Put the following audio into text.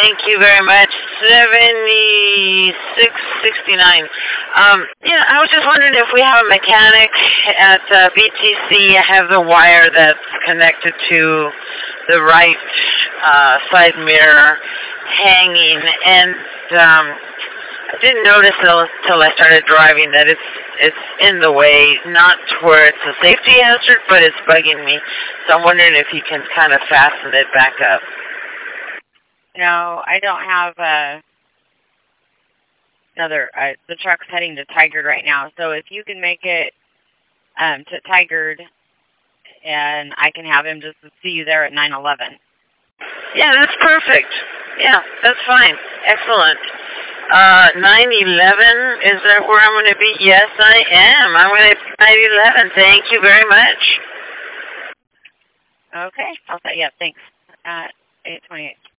Thank you very much. 7669. Yeah, I was just wondering if we have a mechanic at BTC. I have the wire that's connected to the right side mirror hanging, and I didn't notice until I started driving that it's in the way, not where it's a safety hazard, but it's bugging me. So I'm wondering if you can kind of fasten it back up. No, I don't have the truck's heading to Tigard right now. So if you can make it to Tigard, and I can have him just see you there at 911. Yeah, that's perfect. Yeah, that's fine. Excellent. 911, is that where I'm going to be? Yes, I am. I'm going to be 911. Thank you very much. Okay. I'll say, yeah, thanks. 828.